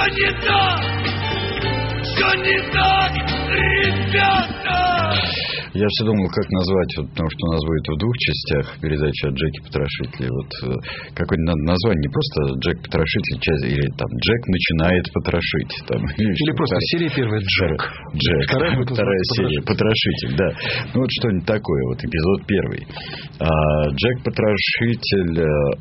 Все не так, ребята! Я все думал, как назвать, вот, потому что у нас будет в двух частях передача о Джеке Потрошителе. Вот какое-нибудь надо название, не просто Джек Потрошитель, или там Джек начинает потрошить. Там, или просто серия первая Джек. Вторая серия Потрошитель, да. Ну вот что-нибудь такое, вот эпизод первый. Джек Потрошитель,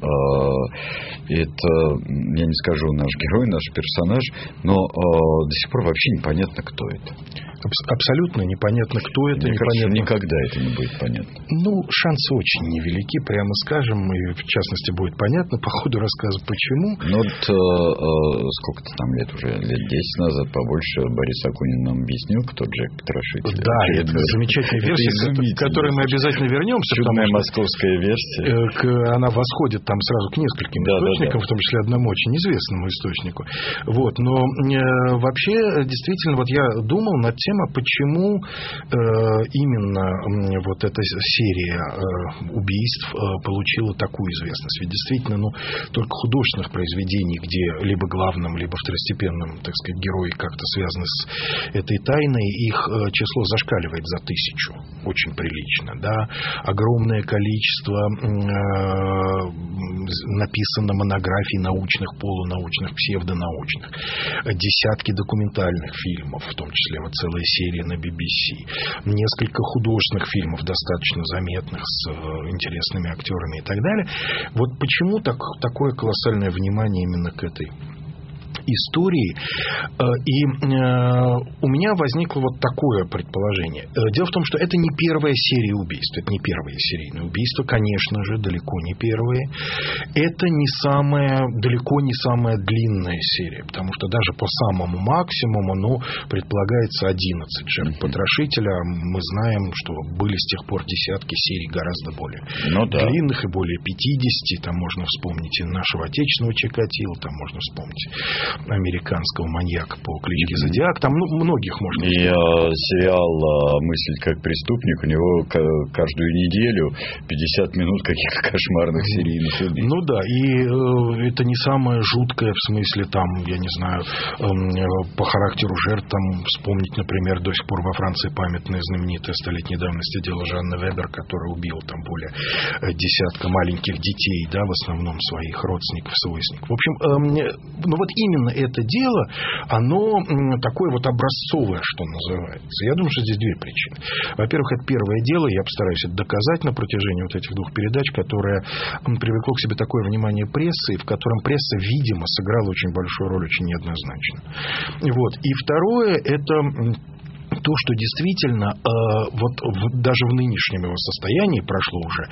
это, я не скажу, наш герой, наш персонаж, но до сих пор вообще непонятно, кто это. Абсолютно непонятно, кто это. Мне кажется, никогда это не будет понятно. Ну, шансы очень невелики, прямо скажем. И, в частности, будет понятно по ходу рассказа, почему. Ну, вот сколько-то там лет уже, лет 10 назад, побольше, Борис Акунин нам объяснил, кто Джек Потрошитель. Да, это замечательная версия, к которой мы обязательно вернемся. Чудная московская версия. Она восходит там сразу к нескольким источникам, в том числе одному очень известному источнику. Вот. Но вообще, действительно, вот я думал над тем, почему именно вот эта серия убийств получила такую известность. Ведь действительно, только художественных произведений, где либо главным, либо второстепенным, так сказать, герои как-то связаны с этой тайной, их число зашкаливает за 1000. Очень прилично, да. Огромное количество написано монографий научных, полунаучных, псевдонаучных. Десятки документальных фильмов, в том числе вот целая серия на BBC. Несколько художественных фильмов, достаточно заметных, с интересными актерами и так далее. Вот почему такое колоссальное внимание именно к этой истории. И у меня возникло вот такое предположение. Дело в том, что это не первая серия убийств. Это не первые серийные убийства, конечно же, далеко не первые. Это далеко не самая длинная серия, потому что даже по самому максимуму, предполагается 11 жертв потрошителя. Мы знаем, что были с тех пор десятки серий гораздо более длинных и более 50. Там можно вспомнить и нашего отечественного Чикатило, там можно вспомнить американского маньяка по кличке Зодиак. Там многих можно вспомнить. И сериал «Мыслить как преступник», у него каждую неделю 50 минут каких-то кошмарных серийных убийств. Ну да, и это не самое жуткое, в смысле, там, я не знаю, по характеру жертв, там, вспомнить, например, до сих пор во Франции памятное знаменитое столетней давности дело Жанны Вебер, который убил там более десятка маленьких детей, да, в основном своих родственников, свойственников. В общем, вот именно это дело, оно такое вот образцовое, что называется. Я думаю, что здесь две причины. Во-первых, это первое дело, я постараюсь это доказать на протяжении вот этих двух передач, которое привлекло к себе такое внимание прессы, в котором пресса, видимо, сыграла очень большую роль, очень неоднозначно. Вот. И второе, это то, что действительно даже в нынешнем его состоянии прошло уже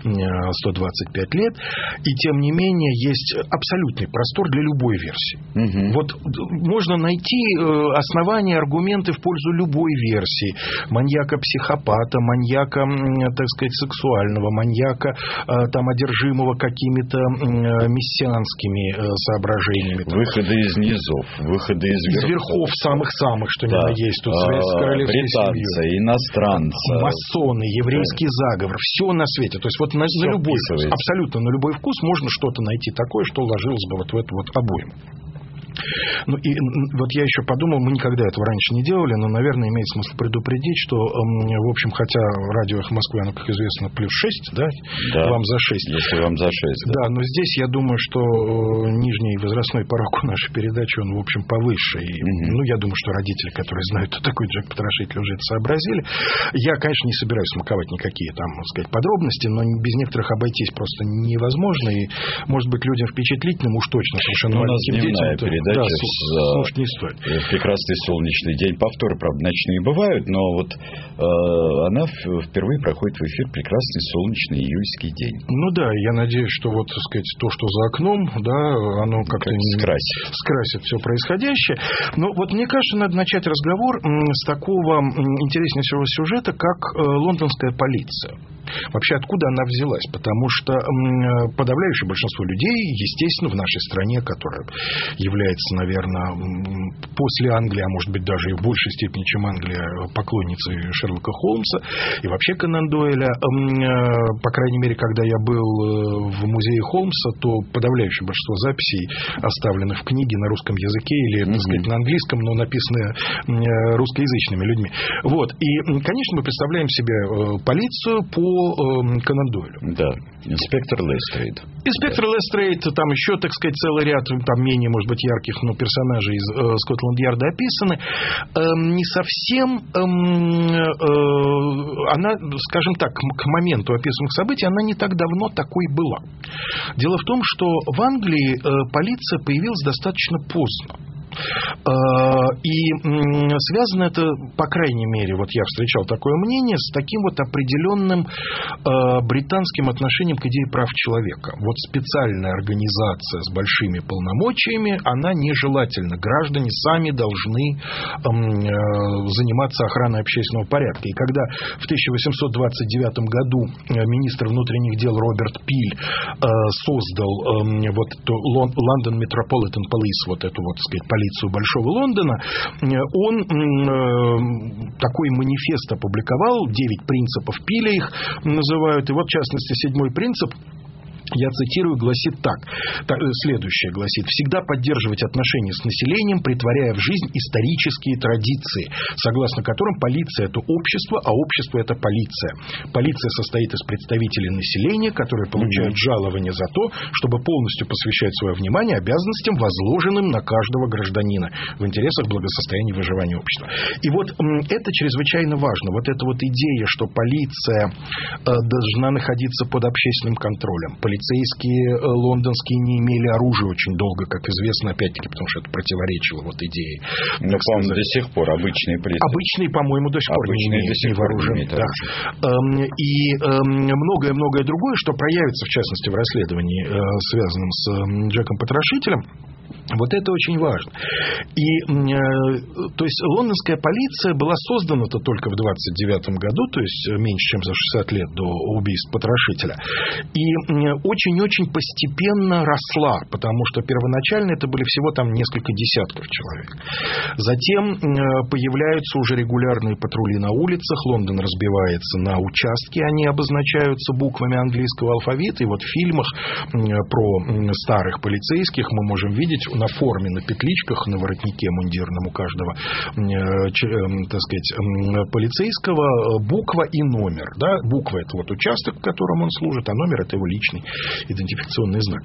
125 лет, и тем не менее есть абсолютный простор для любой версии. Угу. Вот можно найти основания, аргументы в пользу любой версии. Маньяка-психопата, маньяка, так сказать, сексуального, маньяка, там, одержимого какими-то мессианскими соображениями. Выходы из низов, выходы из верхов самых-самых, что ни на есть. Тут британцы, иностранцы, масоны, еврейский заговор, все на свете. То есть вот на любой вкус, абсолютно на любой вкус можно что-то найти такое, что ложилось бы вот в эту вот обойму. Ну и вот я еще подумал, мы никогда этого раньше не делали, но, наверное, имеет смысл предупредить, что, в общем, хотя радио «Эхо Москвы», оно, как известно, плюс 6, да? Вам за 6. Если вам за 6. Да, но здесь, я думаю, что нижний возрастной порог у нашей передачи, он, в общем, повыше. И, я думаю, что родители, которые знают, кто такой Джек Потрошитель, уже это сообразили. Я, конечно, не собираюсь смаковать никакие там, так сказать, подробности, но без некоторых обойтись просто невозможно. И, может быть, людям впечатлительным уж точно совершенно маленьким детям. Слушать не стоит. Прекрасный солнечный день. Повторы, правда, ночные бывают, но вот она впервые проходит в эфир прекрасный солнечный июльский день. Ну да, я надеюсь, что вот, так сказать, то, что за окном, да, оно как-то скрасит все происходящее. Но вот мне кажется, надо начать разговор с такого интереснейшего сюжета, как лондонская полиция. Вообще, откуда она взялась? Потому что подавляющее большинство людей, естественно, в нашей стране, которая является, наверное, после Англии, а может быть даже и в большей степени, чем Англия, поклонницей Шерлока Холмса и вообще Конан Дойля, по крайней мере, когда я был в музее Холмса, то подавляющее большинство записей, оставленных в книге на русском языке или, так сказать, на английском, но написаны русскоязычными людьми. Вот. И, конечно, мы представляем себе полицию по Конан Дойлю. Да. Инспектор Лестрейд. Инспектор Лестрейд, там еще, так сказать, целый ряд, там менее, может быть, ярких, но персонажей из Скотланд-Ярда описаны. Не совсем она, скажем так, к моменту описанных событий, она не так давно такой была. Дело в том, что в Англии полиция появилась достаточно поздно. И связано это, по крайней мере, вот я встречал такое мнение, с таким вот определенным британским отношением к идее прав человека. Вот специальная организация с большими полномочиями, она нежелательна. Граждане сами должны заниматься охраной общественного порядка. И когда в 1829 году министр внутренних дел Роберт Пиль создал вот London Metropolitan Police, вот эту вот, так сказать, полицию Большого Лондона, он такой манифест опубликовал, 9 принципов Пиля их называют, и вот, в частности, 7-й принцип, я цитирую, гласит так. Следующее гласит: всегда поддерживать отношения с населением, претворяя в жизнь исторические традиции, согласно которым полиция – это общество, а общество – это полиция. Полиция состоит из представителей населения, которые получают жалование за то, чтобы полностью посвящать свое внимание обязанностям, возложенным на каждого гражданина в интересах благосостояния и выживания общества. И вот это чрезвычайно важно. Вот эта вот идея, что полиция должна находиться под общественным контролем. Полицейские лондонские не имели оружия очень долго, как известно, опять-таки, потому что это противоречило вот идее. Но, по-моему, до сих пор обычные полицейские. Обычные, по-моему, до сих пор не имеют вооружения. Да. И многое-многое другое, что проявится, в частности, в расследовании, связанном с Джеком Потрошителем. Вот это очень важно. И, то есть, лондонская полиция была создана-то только в 1929 году, то есть меньше, чем за 60 лет до убийств Потрошителя. И очень-очень постепенно росла, потому что первоначально это были всего там несколько десятков человек. Затем появляются уже регулярные патрули на улицах, Лондон разбивается на участки, они обозначаются буквами английского алфавита. И вот в фильмах про старых полицейских мы можем видеть на форме, на петличках, на воротнике мундирном у каждого, так сказать, полицейского буква и номер. Да? Буква – это вот участок, в котором он служит, а номер – это его личный идентификационный знак.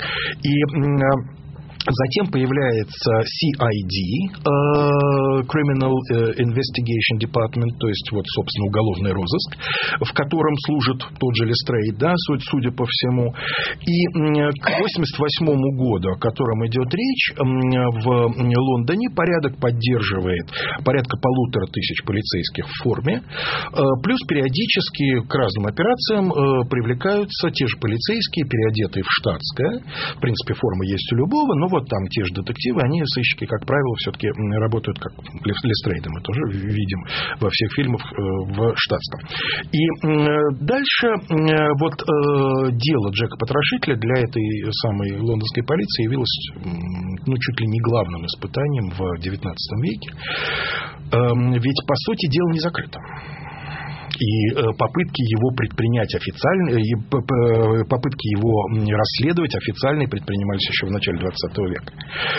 И затем появляется CID, Criminal Investigation Department, то есть, вот, собственно, уголовный розыск, в котором служит тот же Лестрейд, да, судя по всему. И к 1988 году, о котором идет речь, в Лондоне порядок поддерживает порядка 1500 полицейских в форме, плюс периодически к разным операциям привлекаются те же полицейские, переодетые в штатское. В принципе, форма есть у любого, но вот там те же детективы, они, сыщики, как правило, все-таки работают как Лестрейда. Мы тоже видим во всех фильмах в штатском. И дальше вот дело Джека Потрошителя для этой самой лондонской полиции явилось чуть ли не главным испытанием в XIX веке. Ведь, по сути, дело не закрыто. И попытки его предпринять официально, и попытки его расследовать официально предпринимались еще в начале 20 века.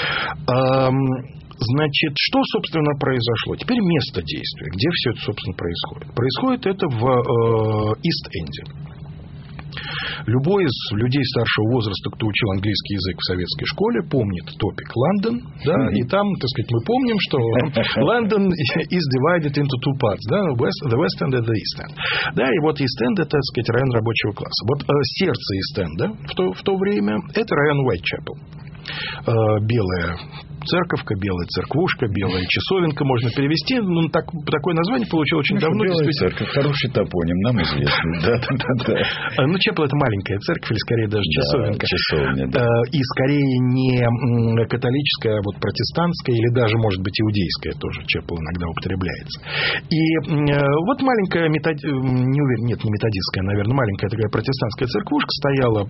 Значит, что, собственно, произошло? Теперь место действия. Где все это, собственно, происходит? Происходит это в Ист-Энде. Любой из людей старшего возраста, кто учил английский язык в советской школе, помнит топик Лондон, да, и там, так сказать, мы помним, что London is divided into two parts, да, the West End and the East End. Да, и вот East End – это, так сказать, район рабочего класса. Вот сердце East End, да, в то время – это район Уайтчепел. Белая церковка, белая церквушка, белая часовенка можно перевести. Ну, такое название получил очень давно. Белая церковь, хороший топоним, нам известный. Да. Ну, Чепел — это маленькая церковь, или скорее даже часовенка. Часовня, да. И скорее не католическая, а вот протестантская, или даже, может быть, иудейская тоже Чепел иногда употребляется. И вот маленькая, не уверен, нет, не методистская, наверное, маленькая такая протестантская церквушка стояла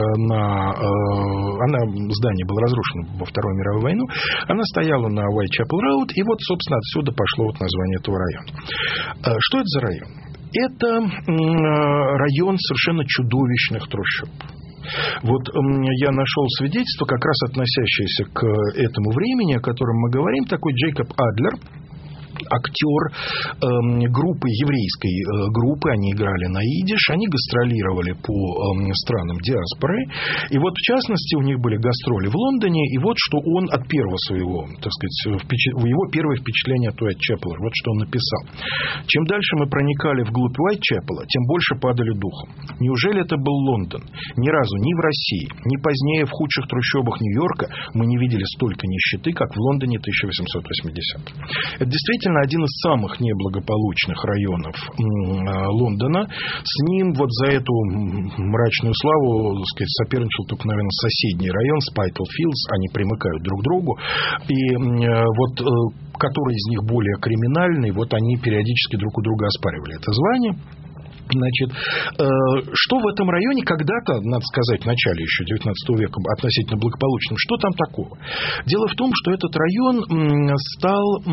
здание было разрушено во Вторую мировую войну, она стояла на Уайтчепел Роуд, и вот, собственно, отсюда пошло вот название этого района. Что это за район? Это район совершенно чудовищных трущоб. Вот я нашел свидетельство, как раз относящееся к этому времени, о котором мы говорим, такой Джейкоб Адлер, актер группы, еврейской группы, они играли на идиш, они гастролировали по странам диаспоры, и вот в частности у них были гастроли в Лондоне, и вот что он от первого своего, так сказать, его первое впечатление от Уайтчепела, вот что он написал. Чем дальше мы проникали вглубь Уайтчепела, тем больше падали духом. Неужели это был Лондон? Ни разу ни в России, ни позднее в худших трущобах Нью-Йорка мы не видели столько нищеты, как в Лондоне 1880. Это действительно один из самых неблагополучных районов Лондона. С ним вот за эту мрачную славу, так сказать, соперничал только, наверное, соседний район, Спайтл-Филдс. Они примыкают друг к другу. И вот который из них более криминальный, вот они периодически друг у друга оспаривали это звание. Значит, что в этом районе когда-то, надо сказать, в начале еще 19 века относительно благополучным, что там такого? Дело в том, что этот район стал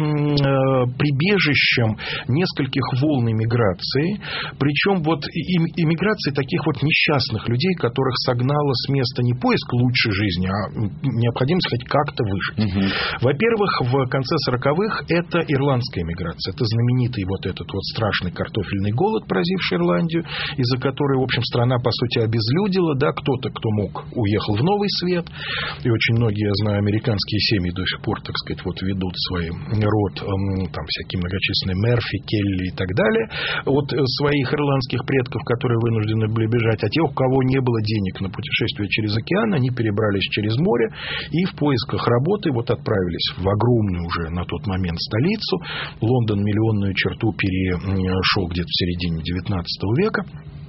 прибежищем нескольких волн иммиграции, причем вот иммиграции таких вот несчастных людей, которых согнало с места не поиск лучшей жизни, а необходимость хоть как-то выжить. Угу. Во-первых, в конце 40-х это ирландская иммиграция, это знаменитый вот этот вот страшный картофельный голод, поразивший Ирландию, из-за которой, в общем, страна, по сути, обезлюдила, да, кто-то, кто мог, уехал в Новый Свет, и очень многие, я знаю, американские семьи до сих пор, так сказать, вот ведут свой род, там, всякие многочисленные Мерфи, Келли и так далее, от своих ирландских предков, которые вынуждены были бежать, а те, у кого не было денег на путешествие через океан, они перебрались через море и в поисках работы вот отправились в огромную уже на тот момент столицу. Лондон миллионную черту перешел где-то в середине 19 века.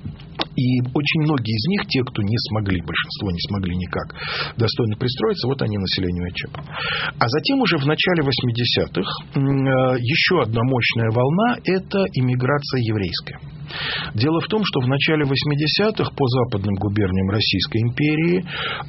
И очень многие из них, те, кто не смогли, большинство не смогли никак достойно пристроиться, вот они населению Уайтчепела. А затем уже в начале 80-х еще одна мощная волна – это иммиграция еврейская. Дело в том, что в начале 80-х по западным губерниям Российской империи,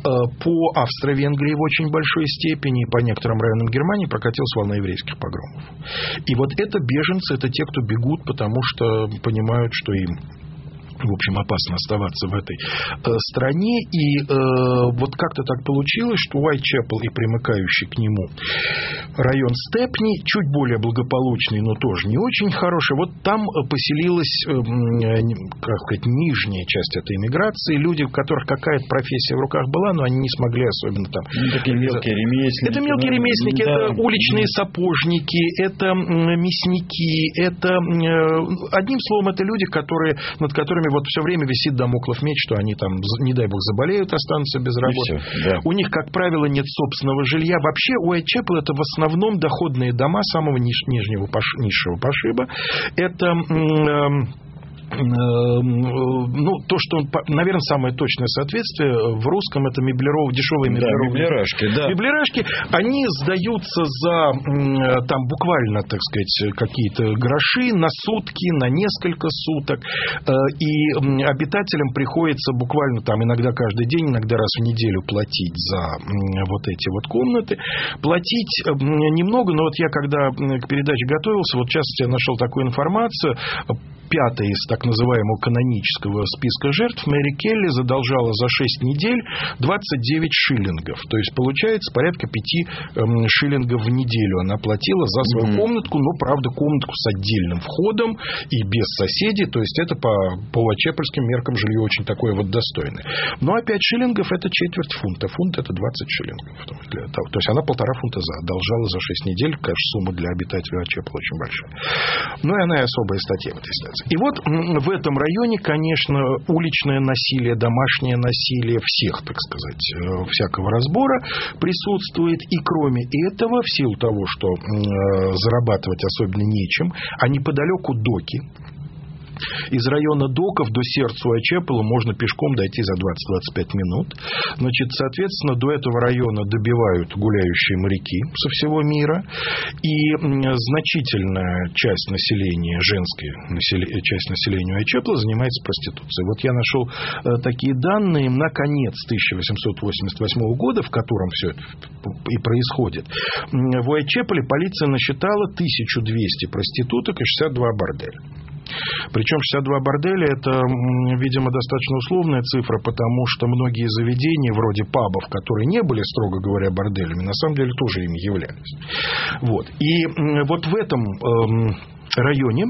по Австро-Венгрии в очень большой степени, по некоторым районам Германии прокатилась волна еврейских погромов. И вот это беженцы, это те, кто бегут, потому что понимают, что им, в общем, опасно оставаться в этой стране. И вот как-то так получилось, что Уайтчепел и примыкающий к нему район Степни, чуть более благополучный, но тоже не очень хороший, вот там поселилась, как сказать, нижняя часть этой эмиграции, люди, у которых какая-то профессия в руках была, но они не смогли особенно там... такие мелкие ремесленники. Это мелкие ремесленники, да. Это уличные сапожники, это мясники, это... Одним словом, это люди, над которыми вот все время висит дамоклов меч, что они там, не дай бог, заболеют, останутся без работы. Все, да. У них, как правило, нет собственного жилья. Вообще, Уайтчепел — это в основном доходные дома самого низшего пошиба. Это... Ну, то, что, наверное, самое точное соответствие в русском — это дешевые меблерашки, да. Меблерашки, они сдаются за там буквально, так сказать, какие-то гроши на сутки, на несколько суток, и обитателям приходится буквально там иногда каждый день, иногда раз в неделю платить за вот эти вот комнаты. Платить немного, но вот я когда к передаче готовился, вот в частности я нашел такую информацию. Пятая из так называемого канонического списка жертв Мэри Келли задолжала за 6 недель 29 шиллингов. То есть, получается, порядка 5 шиллингов в неделю она платила за свою комнатку, но, правда, комнатку с отдельным входом и без соседей. То есть, это по уайтчепельским меркам жилье очень такое вот достойное. Ну, а 5 шиллингов – это четверть фунта. Фунт – это 20 шиллингов. То есть, она 1,5 фунта задолжала за 6 недель. Конечно, сумма для обитателей Уайтчепела очень большая. Ну, и она и особая статья в этой ситуации. И вот в этом районе, конечно, уличное насилие, домашнее насилие всех, так сказать, всякого разбора присутствует. И кроме этого, в силу того, что зарабатывать особенно нечем, а неподалеку доки. Из района доков до сердца Уайтчепела можно пешком дойти за 20-25 минут. Значит, соответственно, до этого района добивают гуляющие моряки со всего мира. И значительная часть населения, женская часть населения Уайтчепела занимается проституцией. Вот я нашел такие данные на конец 1888 года, в котором все это и происходит. В Уайтчепеле полиция насчитала 1200 проституток и 62 борделя. Причем 62 борделя – это, видимо, достаточно условная цифра, потому что многие заведения, вроде пабов, которые не были, строго говоря, борделями, на самом деле тоже ими являлись. Вот. И вот в этом районе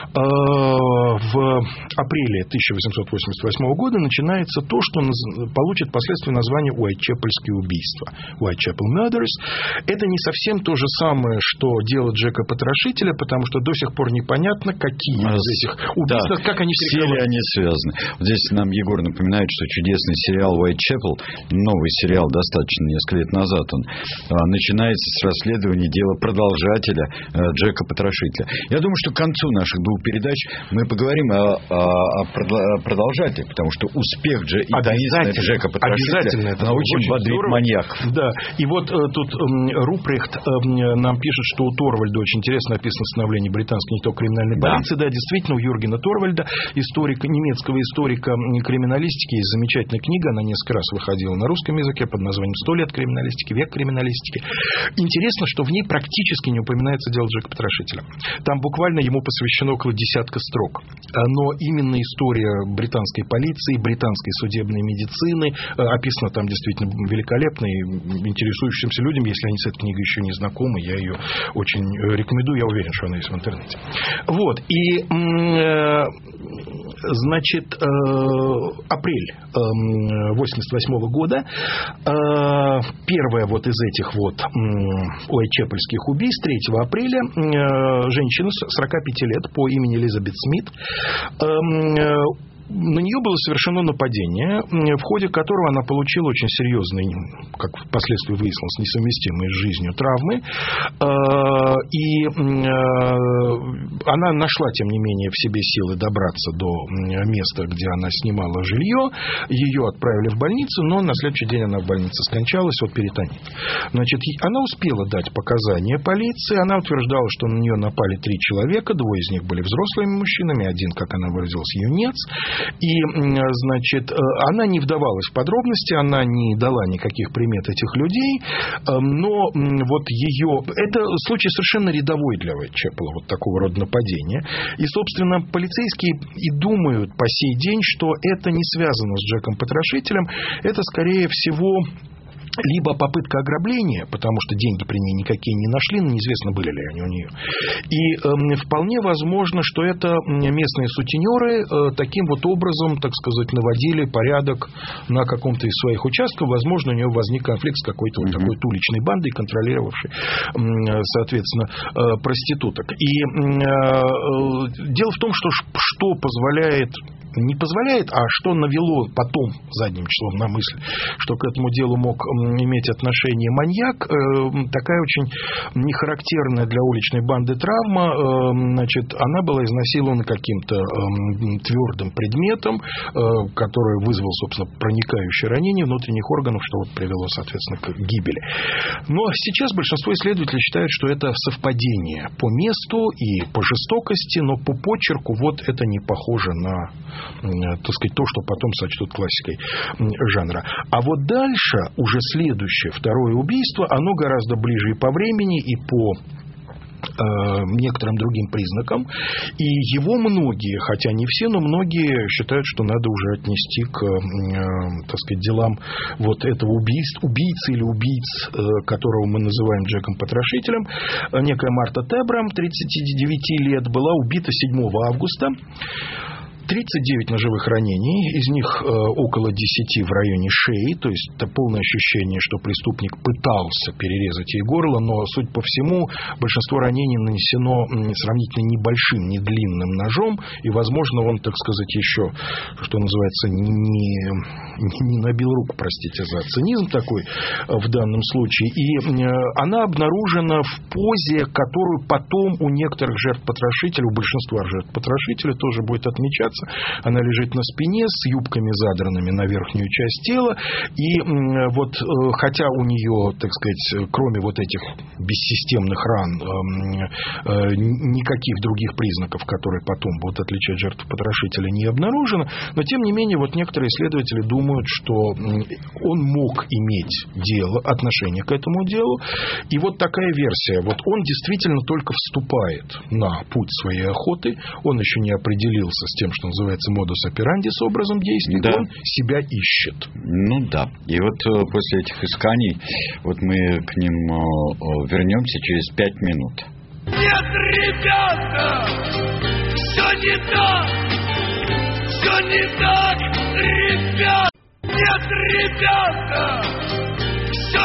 в апреле 1888 года начинается то, что получит впоследствии название Уайтчепельские убийства. Whitechapel Murders. Это не совсем то же самое, что дело Джека Потрошителя, потому что до сих пор непонятно, какие из этих убийств, да, как они все ли они связаны. Вот здесь нам Егор напоминает, что чудесный сериал Whitechapel, новый сериал, достаточно несколько лет назад, он начинается с расследования дела продолжателя Джека Потрошителя. Я думаю, что к концу наших двух передач мы поговорим о продолжателе, потому что успех и таинственного Джека Потрошителя очень бодрит маньяков. Да, и вот тут Рупрехт нам пишет, что у Торвальда очень интересно описано становление британской не только криминальной полиции. Да, действительно, у Юргена Торвальда, немецкого историка криминалистики, есть замечательная книга, она несколько раз выходила на русском языке под названием «100 лет криминалистики», «Век криминалистики». Интересно, что в ней практически не упоминается дело Джека Потрошителя. Там буквально ему посвящено около десятка строк. Но именно история британской полиции, британской судебной медицины описана там действительно великолепно, и интересующимся людям, если они с этой книгой еще не знакомы, я ее очень рекомендую, я уверен, что она есть в интернете. Вот, и значит, апрель 1988 года, первое вот из этих вот уайтчепельских убийств, 3 апреля, женщина 45 лет по имени Элизабет Смит, на нее было совершено нападение, в ходе которого она получила очень серьезные, как впоследствии выяснилось, несовместимые с жизнью травмы. И она нашла, тем не менее, в себе силы добраться до места, где она снимала жилье. Ее отправили в больницу, но на следующий день она в больнице скончалась от перитонит. Значит, она успела дать показания полиции. Она утверждала, что на нее напали 3 человека. 2 из них были взрослыми мужчинами, 1, как она выразилась, юнец. И, значит, она не вдавалась в подробности, она не дала никаких примет этих людей, но вот ее... Это случай совершенно рядовой для Уайтчепела, вот такого рода нападения. И, собственно, полицейские и думают по сей день, что это не связано с Джеком Потрошителем, это, скорее всего... либо попытка ограбления, потому что деньги при ней никакие не нашли, но неизвестно, были ли они у нее. И вполне возможно, что это местные сутенеры таким вот образом, так сказать, наводили порядок на каком-то из своих участков. Возможно, у нее возник конфликт с какой-то вот такой уличной бандой, контролировавшей, соответственно, проституток. И дело в том, что позволяет... Не позволяет, а что навело потом задним числом на мысль, что к этому делу мог иметь отношение маньяк, такая очень нехарактерная для уличной банды травма. Значит, она была изнасилована каким-то твердым предметом, который вызвал, собственно, проникающее ранение внутренних органов, что вот привело, соответственно, к гибели. Но сейчас большинство исследователей считают, что это совпадение по месту и по жестокости, но по почерку вот это не похоже на, так сказать, то, что потом сочтут классикой жанра. А вот дальше, уже следующее, второе убийство, оно гораздо ближе и по времени, и по некоторым другим признакам. И его многие, хотя не все, но многие считают, что надо уже отнести к, так сказать, делам вот этого убийцы или убийц, которого мы называем Джеком Потрошителем. Некая Марта Тебрам, 39 лет, была убита 7 августа. 39 ножевых ранений, из них около 10 в районе шеи, то есть это полное ощущение, что преступник пытался перерезать ей горло, но, судя по всему, большинство ранений нанесено сравнительно небольшим, не длинным ножом, и, возможно, он, так сказать, еще, что называется, не набил руку, простите за цинизм такой в данном случае, и она обнаружена в позе, которую потом у некоторых жертв-потрошителей, у большинства жертв-потрошителей тоже будет отмечаться. Она лежит на спине с юбками задранными на верхнюю часть тела, и вот хотя у нее, так сказать, кроме вот этих бессистемных ран, никаких других признаков, которые потом будут отличать жертв-потрошителя, не обнаружено, но тем не менее вот некоторые исследователи думают, что он мог иметь отношение к этому делу, и вот такая версия. Вот он действительно только вступает на путь своей охоты, он еще не определился с тем, что называется модус операнди, с образом действий, да. Он себя ищет. Ну да. И вот после этих исканий вот мы к ним вернемся через 5 минут. Нет, ребята, все не так, ребята. Нет, ребята, все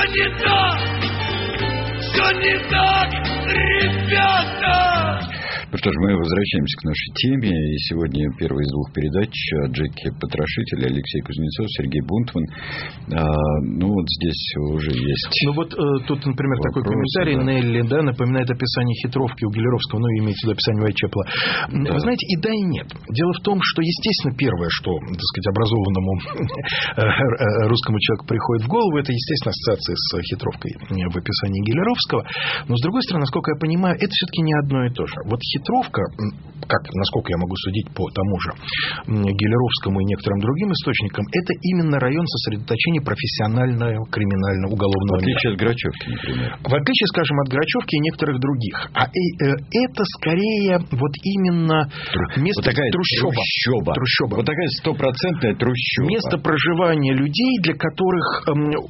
не так, ребята. Ну что ж, мы возвращаемся к нашей теме. И сегодня первая из 2 передач о Джеке Потрошителе. Алексей Кузнецов, Сергей Бунтман. Ну вот здесь уже есть. Ну вот тут, например, вопросы, такой комментарий. Да. Нелли, да, напоминает описание хитровки у Гелеровского, ну, имеется в виду описание Уайтчепела. Да. Вы знаете, и да, и нет. Дело в том, что, естественно, первое, что, так сказать, образованному русскому человеку приходит в голову, это, естественно, ассоциация с хитровкой в описании Гелеровского. Но, с другой стороны, насколько я понимаю, это все-таки не одно и то же. Вот хитровка, насколько я могу судить по тому же Гелеровскому и некоторым другим источникам, это именно район сосредоточения профессионального криминального уголовного мира. В отличие от Грачевки, например. В отличие, скажем, от Грачевки и некоторых других. А это скорее вот именно место вот такая трущоба. Вот такая стопроцентная трущоба. Место проживания людей, для которых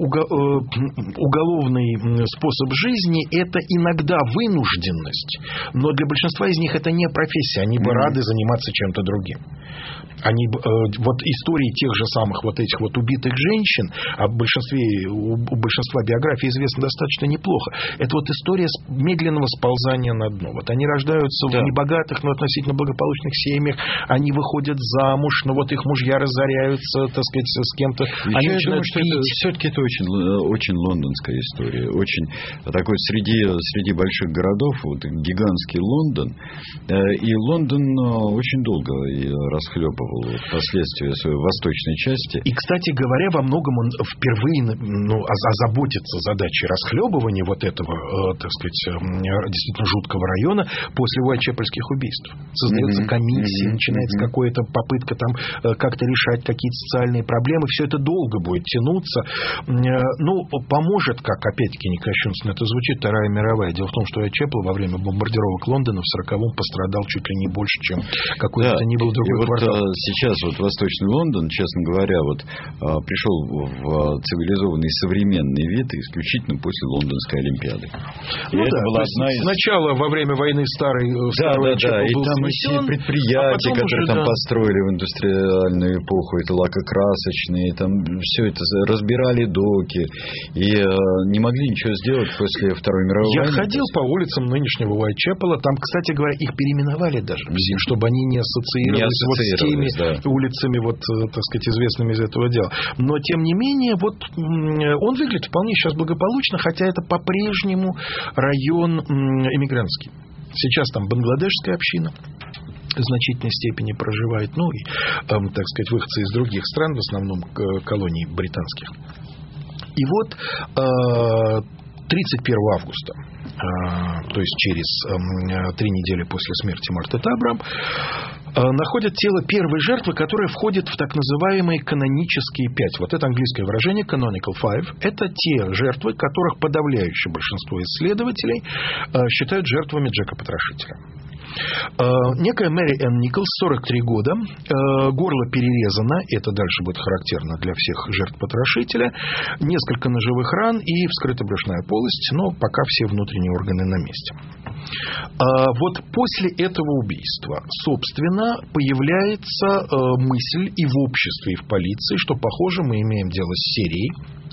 уголовный способ жизни – это иногда вынужденность, но для большинства из них это не профессия, они бы рады заниматься чем-то другим. Вот истории тех же самых вот этих вот убитых женщин, у большинства биографий известно достаточно неплохо. Это вот история медленного сползания на дно. Вот они рождаются в небогатых, но относительно благополучных семьях, они выходят замуж, но вот их мужья разоряются, так сказать, с кем-то. Они начинают пить. Все-таки это очень лондонская история. Очень такой среди больших городов, вот гигантский Лондон. И Лондон очень долго расхлебывал последствия своей восточной части. И, кстати говоря, во многом он впервые озаботится задачей расхлебывания вот этого, так сказать, действительно жуткого района после Уайтчепельских убийств. Создается комиссия, начинается какая-то попытка там как-то решать какие-то социальные проблемы. Все это долго будет тянуться. Ну, поможет, как опять-таки не кощунственно это звучит, Вторая мировая. Дело в том, что Уайтчепел во время бомбардировок Лондона в 40-м пострадал чуть ли не больше, чем какой-то ни был другой квартал. Сейчас вот Восточный Лондон, честно говоря, вот пришел в цивилизованный современный вид исключительно после Лондонской Олимпиады. Ну да, была сначала во время войны старый и там все предприятия, которые там построили в индустриальную эпоху, это лакокрасочные, там все это разбирали доки и не могли ничего сделать после Второй мировой войны. Я ходил по улицам нынешнего Уайтчепела, там, кстати говоря, их переименовали даже, чтобы они не ассоциировались вот с теми улицами, вот, так сказать, известными из этого дела. Но, тем не менее, вот он выглядит вполне сейчас благополучно, хотя это по-прежнему район эмигрантский. Сейчас там бангладешская община в значительной степени проживает, ну и, так сказать, выходцы из других стран, в основном колоний британских. И вот 31 августа, то есть через 3 недели после смерти Марты Табрам, находят тело первой жертвы, которая входит в так называемые канонические 5. Вот это английское выражение canonical 5. Это те жертвы, которых подавляющее большинство исследователей считают жертвами Джека Потрошителя. Некая Мэри Энн Николс, 43 года, горло перерезано, это дальше будет характерно для всех жертв потрошителя, несколько ножевых ран и вскрыта брюшная полость, но пока все внутренние органы на месте. Вот после этого убийства, собственно, появляется мысль и в обществе, и в полиции, что, похоже, мы имеем дело с серией.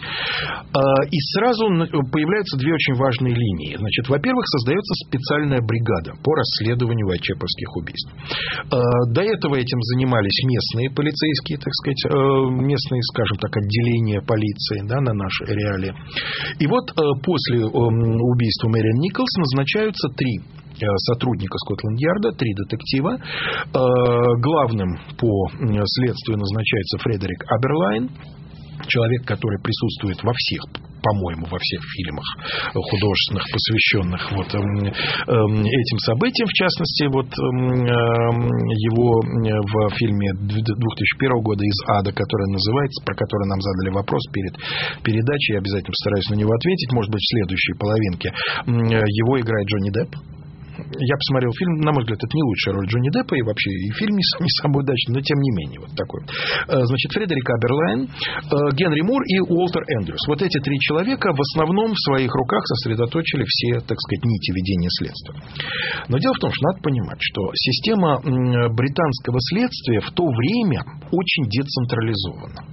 И сразу появляются две очень важные линии. Значит, во-первых, создается специальная бригада по расследованию вайтчепельских убийств. До этого этим занимались местные полицейские, так сказать, местные, скажем так, отделения полиции, да, на наши реалии. И вот после убийства Мэриан Николс назначаются 3 сотрудника Скотланд-Ярда, 3 детектива. Главным по следствию назначается Фредерик Аберлайн, человек, который присутствует во всех, по-моему, во всех фильмах художественных, посвященных вот этим событиям. В частности, вот его в фильме 2001 года «Из ада», который называется, про который нам задали вопрос перед передачей, я обязательно постараюсь на него ответить, может быть, в следующей половинке. Его играет Джонни Депп. Я посмотрел фильм, на мой взгляд, это не лучшая роль Джонни Деппа, и вообще и фильм не самый удачный, но тем не менее, вот такой. Значит, Фредерик Аберлайн, Генри Мур и Уолтер Эндрюс. Вот эти 3 человека в основном в своих руках сосредоточили все, так сказать, нити ведения следствия. Но дело в том, что надо понимать, что система британского следствия в то время очень децентрализована.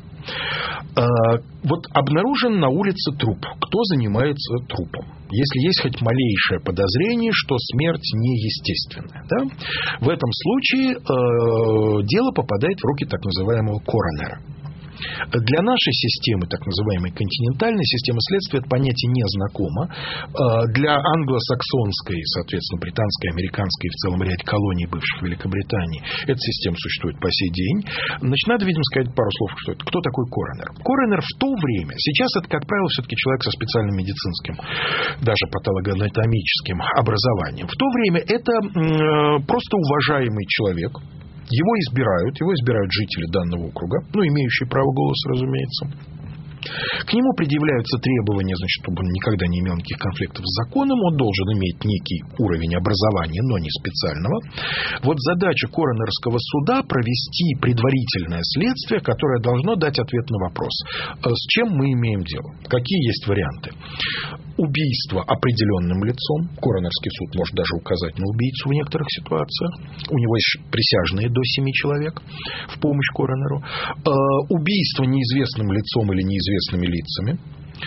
Вот обнаружен на улице труп. Кто занимается трупом? Если есть хоть малейшее подозрение, что смерть неестественная, да? В этом случае дело попадает в руки так называемого коронера. Для нашей системы, так называемой континентальной системы следствия, это понятие не знакомо. Для англосаксонской, соответственно, британской, американской и в целом ряде колоний бывших Великобритании эта система существует по сей день. Значит, надо, видимо, сказать пару слов, что это. Кто такой коронер? Коронер в то время, сейчас это, как правило, все-таки человек со специальным медицинским, даже патологоанатомическим образованием. В то время это просто уважаемый человек. Его избирают жители данного округа, ну, имеющие право голоса, разумеется. К нему предъявляются требования, значит, чтобы он никогда не имел никаких конфликтов с законом, он должен иметь некий уровень образования, но не специального. Вот задача коронерского суда провести предварительное следствие, которое должно дать ответ на вопрос, с чем мы имеем дело, какие есть варианты. Убийство определенным лицом, коронерский суд может даже указать на убийцу в некоторых ситуациях, у него есть присяжные до 7 человек в помощь коронеру, убийство неизвестным лицом или неизвестными лицами,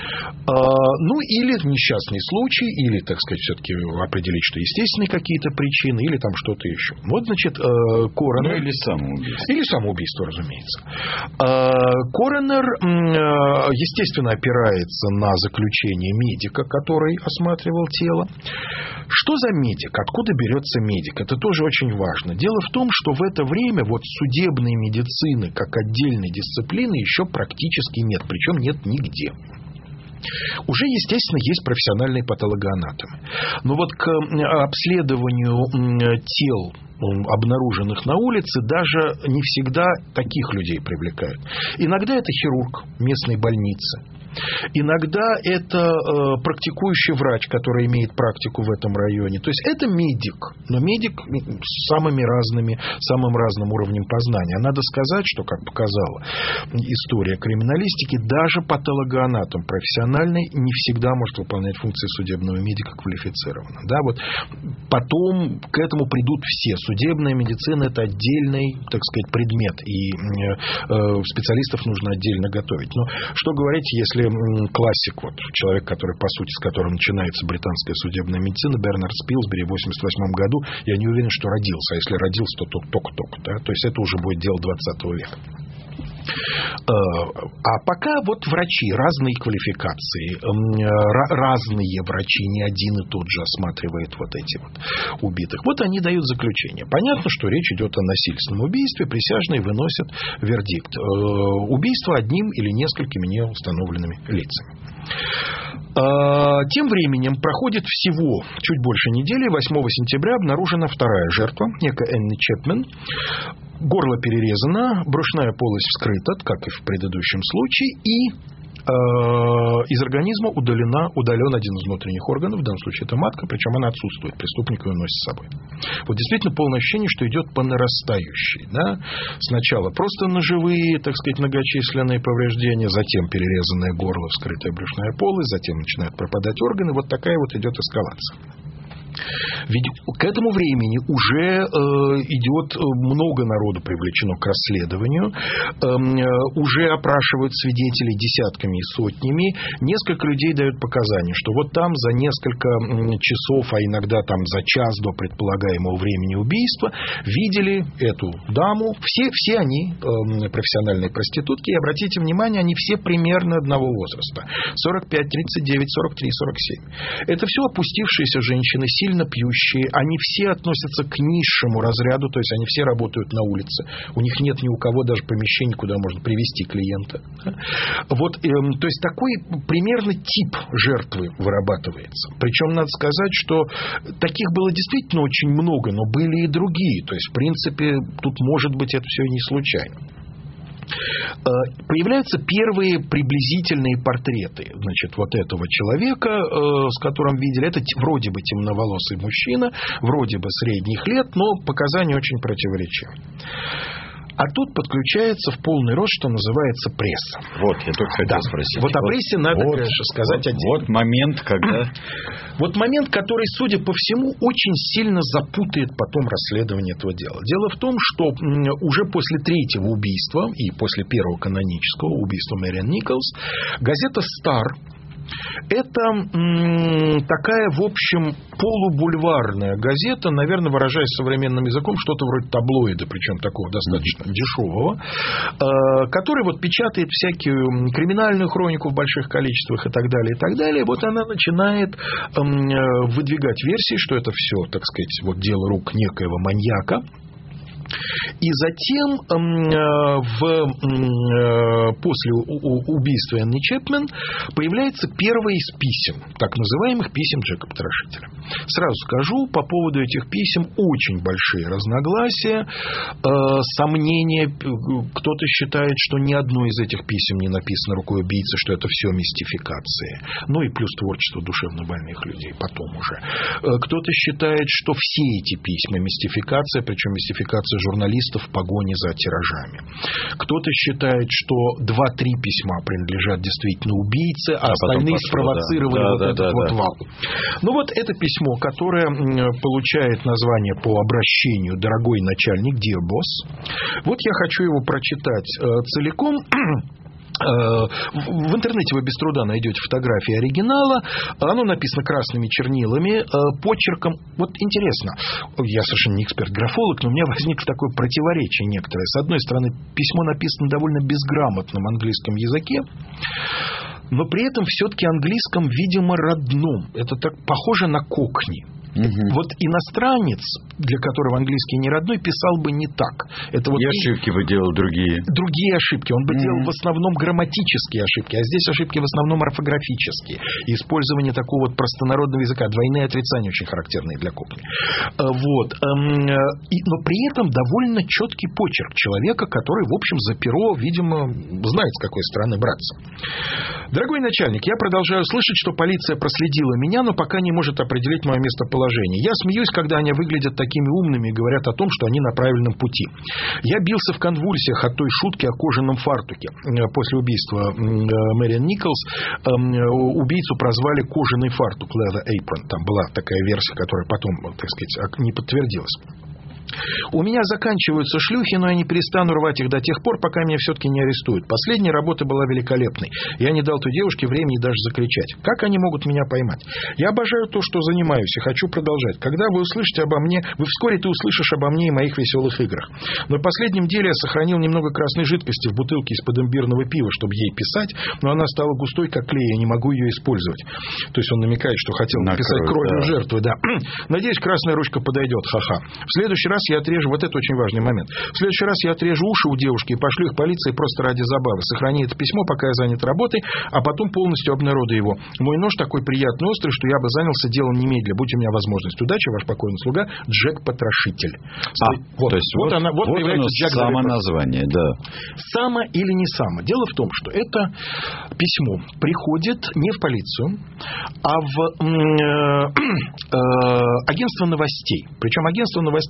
ну, или несчастный случай, или, так сказать, все-таки определить, что естественные какие-то причины, или там что-то еще. Вот, значит, коронер... Ну, или самоубийство. Или самоубийство, разумеется. Коронер, естественно, опирается на заключение медика, который осматривал тело. Что за медик? Откуда берется медик? Это тоже очень важно. Дело в том, что в это время вот судебной медицины как отдельной дисциплины еще практически нет, причем нет нигде. Уже, естественно, есть профессиональные патологоанатомы. Но вот к обследованию тел, обнаруженных на улице, даже не всегда таких людей привлекают. Иногда это хирург местной больницы. Иногда это практикующий врач, который имеет практику в этом районе. То есть это медик, но медик с самым разным уровнем познания. Надо сказать, что, как показала история криминалистики, даже патологоанатом профессиональный не всегда может выполнять функции судебного медика квалифицированно. Да, вот потом к этому придут все. Судебная медицина – это отдельный, так сказать, предмет, и специалистов нужно отдельно готовить. Но что говорить, если классик, вот, человек, который, по сути, с которым начинается британская судебная медицина, Бернард Спилсбери в 1988 году, я не уверен, что родился. А если родился, то только-только. Да? То есть это уже будет дело 20 века. А пока вот врачи разной квалификации, разные врачи, не один и тот же осматривает вот эти вот убитых. Вот они дают заключение. Понятно, что речь идет о насильственном убийстве, присяжные выносят вердикт. Убийство одним или несколькими неустановленными лицами. Тем временем проходит всего чуть больше недели. 8 сентября обнаружена вторая жертва, некая Энни Чепмен. Горло перерезано, брюшная полость вскрыта, как и в предыдущем случае, и из организма удален один из внутренних органов, в данном случае это матка, причем она отсутствует, преступник ее носит с собой. Вот действительно полное ощущение, что идет по нарастающей. Да? Сначала просто ножевые, так сказать, многочисленные повреждения, затем перерезанное горло, вскрытая брюшная полость, затем начинают пропадать органы. Вот такая вот идет эскалация. Ведь к этому времени уже идет много народу привлечено к расследованию, уже опрашивают свидетелей десятками и сотнями. Несколько людей дают показания, что вот там за несколько часов, а иногда там за час до предполагаемого времени убийства видели эту даму. Все они профессиональные проститутки, и обратите внимание, они все примерно одного возраста. 45, 39, 43, 47. Это все опустившиеся женщины, сильно пьющие. Они все относятся к низшему разряду, то есть они все работают на улице. У них нет ни у кого даже помещений, куда можно привести клиента. Вот, то есть такой примерно тип жертвы вырабатывается. Причем надо сказать, что таких было действительно очень много, но были и другие. То есть, в принципе, тут может быть это все и не случайно. Появляются первые приблизительные портреты, значит, вот этого человека, с которым видели. Это вроде бы темноволосый мужчина, вроде бы средних лет, но показания очень противоречивы. А тут подключается в полный рост, что называется, пресса. Вот, я только хотел спросить. Вот о прессе надо, конечно, сказать отдельно. Вот момент, когда... Вот момент, который, судя по всему, очень сильно запутает потом расследование этого дела. Дело в том, что уже после третьего убийства и после первого канонического убийства Мэриан Николс газета «Стар» это такая, в общем, полубульварная газета, наверное, выражаясь современным языком, что-то вроде таблоида, причем такого достаточно дешевого, который вот печатает всякую криминальную хронику в больших количествах и так далее, и так далее. Вот она начинает выдвигать версии, что это все, так сказать, вот дело рук некоего маньяка. И затем, после убийства Энни Чепмен, появляется первое из писем, так называемых писем Джека Потрошителя. Сразу скажу, по поводу этих писем очень большие разногласия, сомнения. Кто-то считает, что ни одно из этих писем не написано рукой убийцы, что это все мистификации. Ну и плюс творчество душевнобольных людей потом уже. Кто-то считает, что все эти письма мистификация, причем мистификация журналистов в погоне за тиражами. Кто-то считает, что 2-3 письма принадлежат действительно убийце, а остальные спровоцировали этот вал. Ну вот это письмо, которое получает название по обращению «Дорогой начальник, dear boss». Вот я хочу его прочитать целиком. В интернете вы без труда найдете фотографии оригинала. Оно написано красными чернилами, почерком. Вот интересно, я совершенно не эксперт-графолог, но у меня возникло такое противоречие некоторое. С одной стороны, письмо написано довольно безграмотном английском языке, но при этом все-таки английском, видимо, родном. Это так похоже на кокни. Вот иностранец, для которого английский не родной, писал бы не так. Это вот и ошибки бы делал другие. Другие ошибки. Он бы делал в основном грамматические ошибки, а здесь ошибки в основном орфографические. И использование такого вот простонародного языка. Двойные отрицания очень характерные для кокни. Вот. Но при этом довольно четкий почерк человека, который, в общем, за перо, видимо, знает, с какой стороны браться. Дорогой начальник, я продолжаю слышать, что полиция проследила меня, но пока не может определить мое местоположение. Я смеюсь, когда они выглядят такими умными и говорят о том, что они на правильном пути. Я бился в конвульсиях от той шутки о кожаном фартуке. После убийства Мэриан Николс убийцу прозвали кожаный фартук, leather apron. Там была такая версия, которая потом, так сказать, не подтвердилась. У меня заканчиваются шлюхи, но я не перестану рвать их до тех пор, пока меня все-таки не арестуют. Последняя работа была великолепной. Я не дал той девушке времени даже закричать. Как они могут меня поймать? Я обожаю то, что занимаюсь, и хочу продолжать. Когда вы услышите обо мне, вскоре ты услышишь обо мне и моих веселых играх. Но в последнем деле я сохранил немного красной жидкости в бутылке из-под имбирного пива, чтобы ей писать, но она стала густой, как клей, я не могу ее использовать. То есть он намекает, что хотел написать кровью жертвы. Да. Надеюсь, красная ручка подойдет. Ха-ха. В следующий раз я отрежу, вот это очень важный момент. В следующий раз я отрежу уши у девушки и пошлю их полиции просто ради забавы. Сохрани это письмо, пока я занят работой, а потом полностью обнародую его. Мой нож такой приятный, острый, что я бы занялся делом немедля. Будь у меня возможность. Удачи, ваш покойный слуга Джек Потрошитель. То есть вот появляется Джек само название, да. Само или не само. Дело в том, что это письмо приходит не в полицию, а в агентство новостей. Причем агентство новостей с очень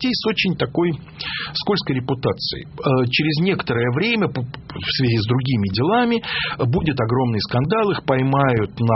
очень такой скользкой репутацией. Через некоторое время, в связи с другими делами, будет огромный скандал, их поймают на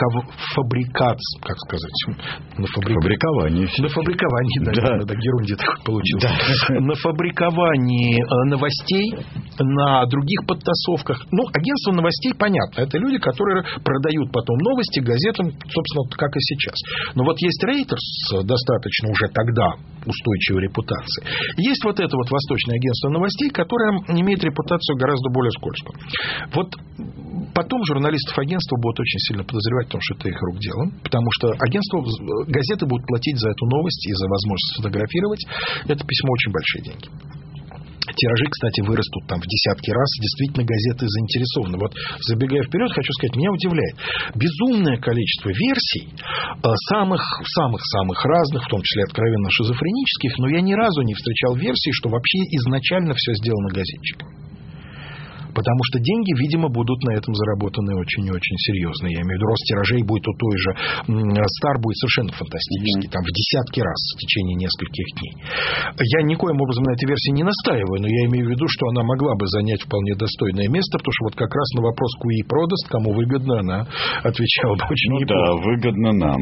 фабриковании, да, ерунде такой получилось. Да. На фабриковании новостей, на других подтасовках. Агентство новостей, понятно, это люди, которые продают потом новости газетам, собственно, как и сейчас. Но вот есть Reuters с достаточно уже тогда устойчивой репутацией. Есть вот это вот Восточное агентство новостей, которое имеет репутацию гораздо более скользкую. Вот потом журналистов агентства будут очень сильно подозревать в том, что это их рук дело, потому что газеты будут платить за эту новость и за возможность сфотографировать это письмо очень большие деньги. Тиражи, кстати, вырастут там в десятки раз. Действительно, газеты заинтересованы. Вот, забегая вперед, хочу сказать, меня удивляет безумное количество версий, самых разных, в том числе откровенно шизофренических, но я ни разу не встречал версии, что вообще изначально все сделано газетчиками. Потому что деньги, видимо, будут на этом заработаны очень и очень серьезно. Я имею в виду, рост тиражей будет у той же Star будет совершенно фантастический. Там в десятки раз в течение нескольких дней. Я никоим образом на этой версии не настаиваю, но я имею в виду, что она могла бы занять вполне достойное место, потому что вот как раз на вопрос Куи продаст, кому выгодно, она отвечала бы очень неплохо. Да, выгодно нам.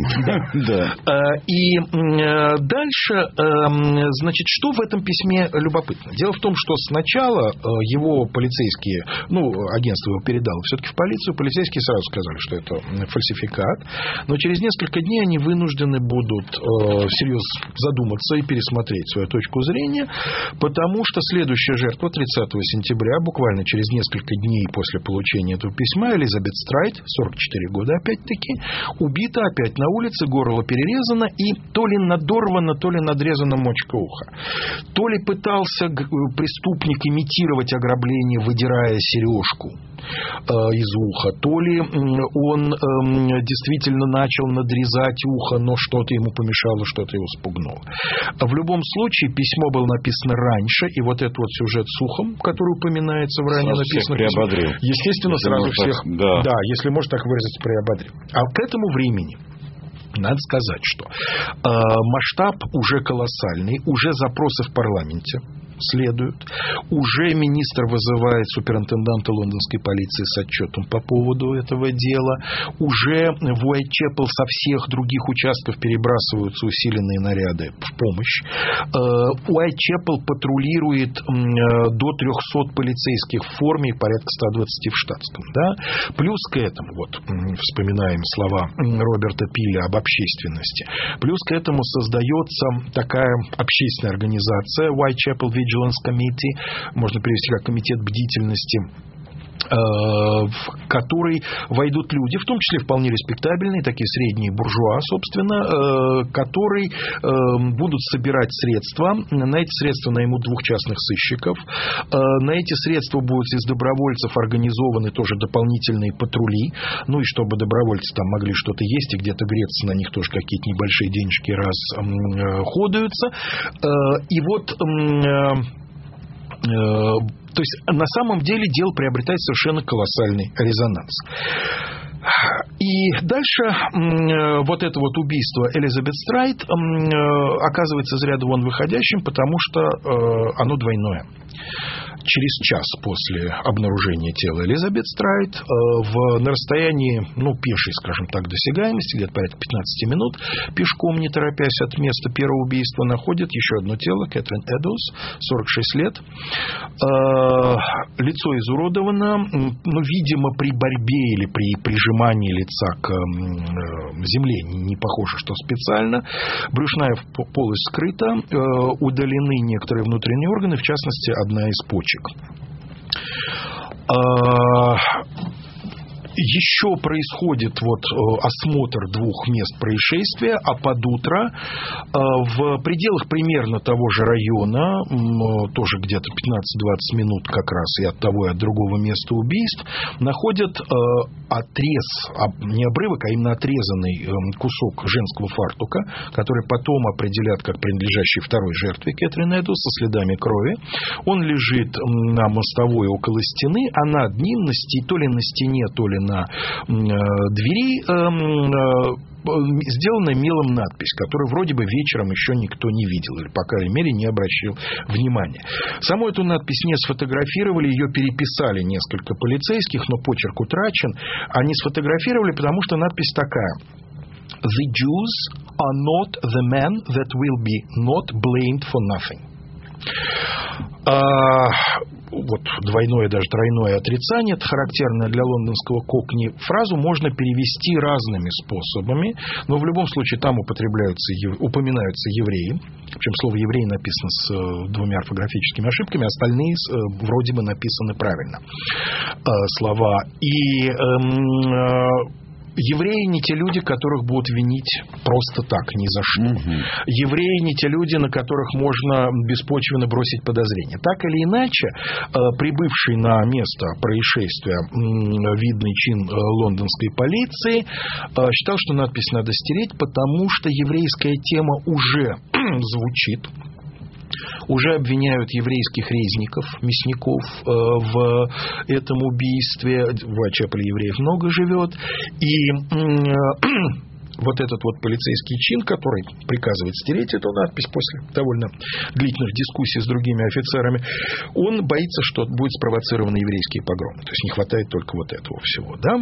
И дальше, значит, что в этом письме любопытно? Дело в том, что сначала его полицейские агентство его передало все-таки в полицию. Полицейские сразу сказали, что это фальсификат. Но через несколько дней они вынуждены будут всерьез задуматься и пересмотреть свою точку зрения, потому что следующая жертва 30 сентября, буквально через несколько дней после получения этого письма, Элизабет Страйт, 44 года опять-таки, убита опять на улице, горло перерезано и то ли надорвано, то ли надрезана мочка уха. То ли пытался преступник имитировать ограбление, выдирая сережку из уха, то ли он действительно начал надрезать ухо, но что-то ему помешало, что-то его спугнуло. В любом случае, письмо было написано раньше, и вот этот вот сюжет с ухом, который упоминается в ранее написанном письме, естественно, сразу всех, да, если можно так выразить, приободрил. А к этому времени надо сказать, что масштаб уже колоссальный, уже запросы в парламенте следуют, уже министр вызывает суперинтенданта лондонской полиции с отчетом по поводу этого дела, уже в Уайтчепел со всех других участков перебрасываются усиленные наряды в помощь. Уайтчепел патрулирует до 300 полицейских в форме, порядка 120 в штатском. Да? Плюс к этому, вот вспоминаем слова Роберта Пиля об общественности, плюс к этому создается такая общественная организация Whitechapel Vigilance Committee, можно перевести как комитет бдительности, в который войдут люди, в том числе вполне респектабельные, такие средние буржуа, собственно, которые будут собирать средства. На эти средства наймут 2 частных сыщиков. На эти средства будут из добровольцев организованы тоже дополнительные патрули. Ну и чтобы добровольцы там могли что-то есть и где-то греться, на них тоже какие-то небольшие денежки расходуются. И вот... То есть, на самом деле, дело приобретает совершенно колоссальный резонанс. И дальше вот это вот убийство Элизабет Страйт оказывается из ряда вон выходящим, потому что оно двойное. Через час после обнаружения тела Элизабет Страйт на расстоянии, пешей, скажем так, досягаемости, где-то порядка 15 минут, пешком, не торопясь от места первого убийства, находят еще одно тело, Кэтрин Эдоус, 46 лет. Лицо изуродовано, видимо, при борьбе или при прижимании лица к земле, не похоже, что специально. Брюшная полость скрыта, удалены некоторые внутренние органы, в частности, одна из почек. Еще происходит осмотр 2 мест происшествия, а под утро в пределах примерно того же района, тоже где-то 15-20 минут как раз и от того, и от другого места убийств, находят отрез, не обрывок, а именно отрезанный кусок женского фартука, который потом определят как принадлежащий второй жертве Кэтрин Эдоус со следами крови. Он лежит на мостовой около стены, а над ним, то ли на стене, то ли на двери сделанная мелом надпись, которую вроде бы вечером еще никто не видел, или, по крайней мере, не обращал внимания. Саму эту надпись не сфотографировали, ее переписали несколько полицейских, но почерк утрачен. Они сфотографировали, потому что надпись такая: The Jews are not the men that will be not blamed for nothing. Вот двойное, даже тройное отрицание, это характерное для лондонского кокни. Фразу можно перевести разными способами, но в любом случае там упоминаются евреи. Причем слово «еврей» написано с двумя орфографическими ошибками, остальные вроде бы написаны правильно слова. И евреи не те люди, которых будут винить просто так, ни за что. Евреи не те люди, на которых можно беспочвенно бросить подозрения. Так или иначе, прибывший на место происшествия видный чин лондонской полиции считал, что надпись надо стереть, потому что еврейская тема уже звучит. Уже обвиняют еврейских резников, мясников в этом убийстве. В Уайтчепеле евреев много живет. И вот этот вот полицейский чин, который приказывает стереть эту надпись после довольно длительных дискуссий с другими офицерами, он боится, что будет спровоцирован еврейские погромы. То есть не хватает только вот этого всего, да?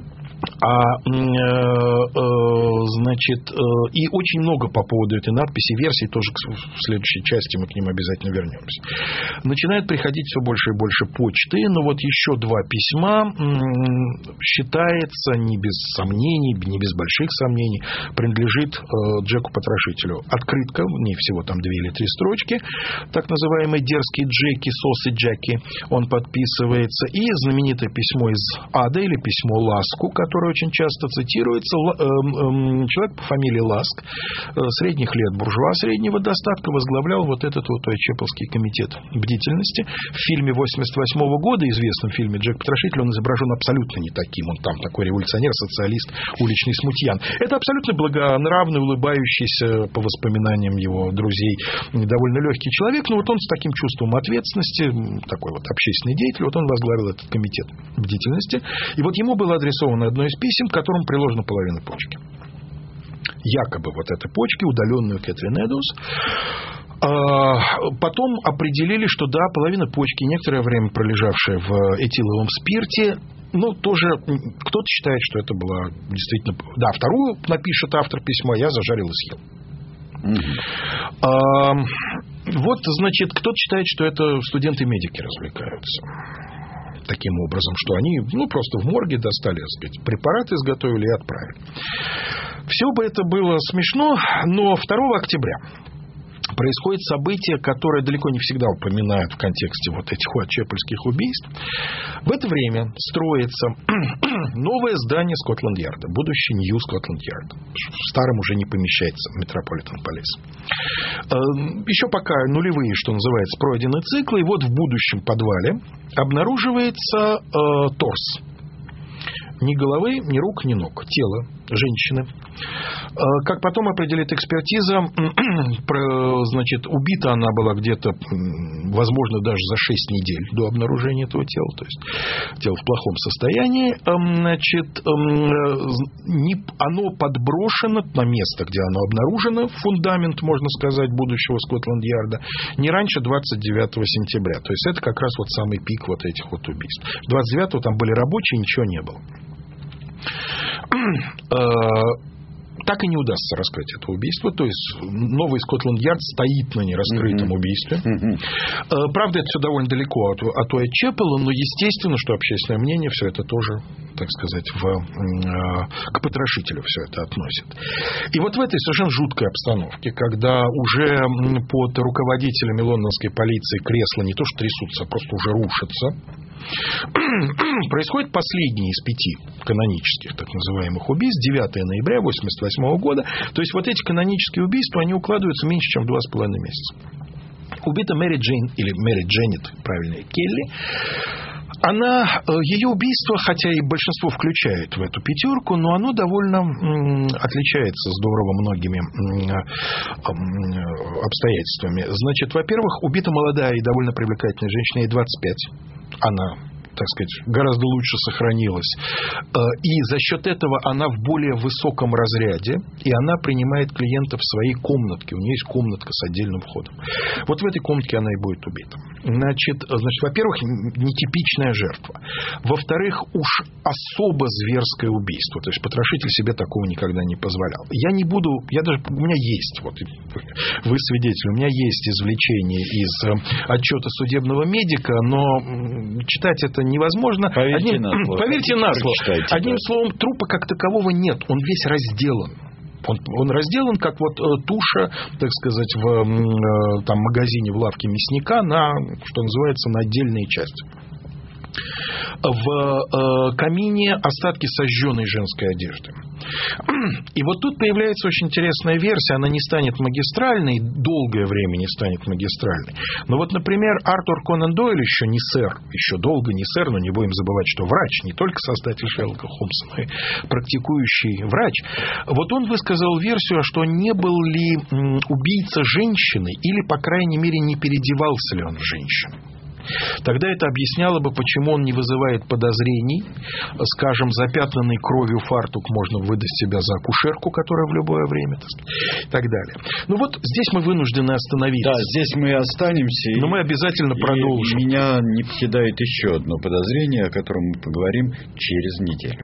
Значит, и очень много по поводу этой надписи версий, тоже в следующей части мы к ним обязательно вернемся. Начинает приходить все больше и больше почты, но вот еще 2 письма, считается, не без сомнений, не без больших сомнений, принадлежит Джеку-потрошителю. Открытка, в ней всего там 2 или 3 строчки, так называемый дерзкий Джеки, Сосы Джеки, он подписывается, и знаменитое письмо из Ада, или письмо Ласку, которое очень часто цитируется. Человек по фамилии Ласк, средних лет, буржуа среднего достатка, возглавлял вот этот вот Уайтчепелский комитет бдительности. В фильме 88 года, известном фильме «Джек-потрошитель», он изображен абсолютно не таким. Он там такой революционер, социалист, уличный смутьян. Это абсолютно благонравный, улыбающийся, по воспоминаниям его друзей, довольно легкий человек. Но вот он с таким чувством ответственности, такой вот общественный деятель, вот он возглавил этот комитет бдительности. И вот ему было адресовано одно из писем, к которому приложена половина почки. Якобы вот этой почки, удаленную Кэтрин Эддоус. Потом определили, что да, половина почки, некоторое время пролежавшая в этиловом спирте, ну, тоже кто-то считает, что это была действительно... Да, вторую напишет автор письма, я зажарил и съел. Вот, значит, кто-то считает, что это студенты-медики развлекаются. Таким образом, что они, ну, просто в морге достали, так сказать, препарат изготовили и отправили. Все бы это было смешно, но 2 октября происходит событие, которое далеко не всегда упоминают в контексте вот этих уайтчепельских убийств. В это время строится новое здание Скотланд-Ярда, будущий Нью Скотланд-Ярд. В старом уже не помещается Метрополитен Полис. Еще пока нулевые, что называется, пройдены циклы, и вот в будущем подвале обнаруживается торс. Ни головы, ни рук, ни ног. Тело женщины. Как потом определит экспертиза, значит, убита она была где-то, возможно, даже за 6 недель до обнаружения этого тела. То есть тело в плохом состоянии. Значит, оно подброшено на место, где оно обнаружено, фундамент, можно сказать, будущего Скотланд-Ярда, не раньше 29 сентября. То есть это как раз вот самый пик вот этих вот убийств. 29-го там были рабочие, ничего не было. Так и не удастся раскрыть это убийство. То есть новый Скотланд-Ярд стоит на нераскрытом убийстве. Правда, это все довольно далеко от Уайтчепела, но естественно, что общественное мнение все это тоже, так сказать, к потрошителю все это относит. И вот в этой совершенно жуткой обстановке, когда уже под руководителями лондонской полиции кресла не то что трясутся, а просто уже рушатся, происходит последний из 5 канонических так называемых убийств, 9 ноября 1988 года. То есть вот эти канонические убийства, они укладываются меньше, чем в 2,5 месяца. Убита Мэри Джейн, или Мэри Дженнет, правильно, Келли. Ее убийство, хотя и большинство включает в эту пятерку, но оно довольно отличается здорово многими обстоятельствами. Значит, во-первых, убита молодая и довольно привлекательная женщина, ей 25. Она так сказать, гораздо лучше сохранилась. И за счет этого она в более высоком разряде, и она принимает клиентов в своей комнатке. У нее есть комнатка с отдельным входом. Вот в этой комнатке она и будет убита. Значит, во-первых, нетипичная жертва. Во-вторых, уж особо зверское убийство. То есть потрошитель себе такого никогда не позволял. У меня есть, вот вы свидетель, у меня есть извлечение из отчета судебного медика, но читать это невозможно. Поверьте на слово. Одним словом, трупа как такового нет. Он весь разделан. Он разделан, как вот туша, так сказать, в магазине, в лавке мясника, что называется, на отдельные части. В камине остатки сожженной женской одежды. И вот тут появляется очень интересная версия. Она не станет магистральной, долгое время не станет магистральной. Но вот, например, Артур Конан Дойль, еще не сэр, еще долго не сэр, но не будем забывать, что врач, не только создатель Шерлока Холмса, но и практикующий врач. Вот он высказал версию, что не был ли убийца женщины, или, по крайней мере, не переодевался ли он в женщину. Тогда это объясняло бы, почему он не вызывает подозрений. Скажем, запятнанный кровью фартук можно выдать себя за акушерку, которая в любое время, и так далее. Ну вот здесь мы вынуждены остановиться. Да, здесь мы останемся. Но мы обязательно продолжим. Меня не покидает еще одно подозрение, о котором мы поговорим через неделю.